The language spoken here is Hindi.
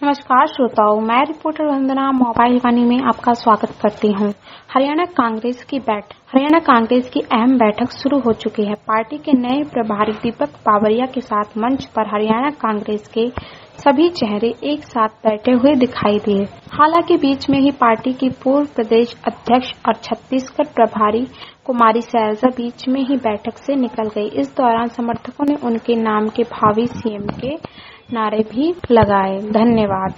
नमस्कार श्रोताओं, मैं रिपोर्टर वंदना मोबाइल वाणी में आपका स्वागत करती हूं। हरियाणा कांग्रेस की अहम बैठक शुरू हो चुकी है। पार्टी के नए प्रभारी दीपक बावरिया के साथ मंच पर हरियाणा कांग्रेस के सभी चेहरे एक साथ बैठे हुए दिखाई दिए। हालांकि बीच में ही पार्टी की पूर्व प्रदेश अध्यक्ष और छत्तीसगढ़ प्रभारी कुमारी सैलजा बीच में ही बैठक से निकल गई। इस दौरान समर्थकों ने उनके नाम के भावी सीएम के नारे भी लगाए। धन्यवाद।